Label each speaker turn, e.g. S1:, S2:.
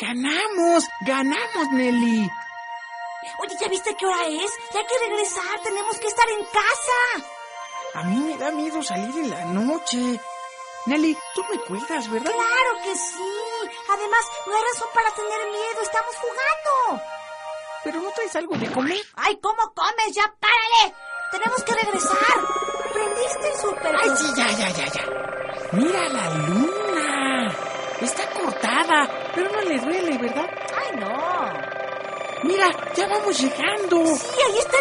S1: ¡Ganamos, Nelly!
S2: Oye, ¿ya viste qué hora es? Ya hay que regresar, tenemos que estar en casa.
S1: A mí me da miedo salir en la noche. Nelly, tú me cuidas, ¿verdad?
S2: ¡Claro que sí! Además, no hay razón para tener miedo, estamos jugando.
S1: ¿Pero no traes algo de comer?
S2: ¡Ay, cómo comes! ¡Ya párale! ¡Tenemos que regresar! ¿Prendiste el súper?
S1: ¡Ay, sí, ya! ¡Mira la luna! Está cortada, pero no le duele, ¿verdad?
S2: ¡Ay, no!
S1: ¡Mira, ya vamos llegando!
S2: Sí, ahí está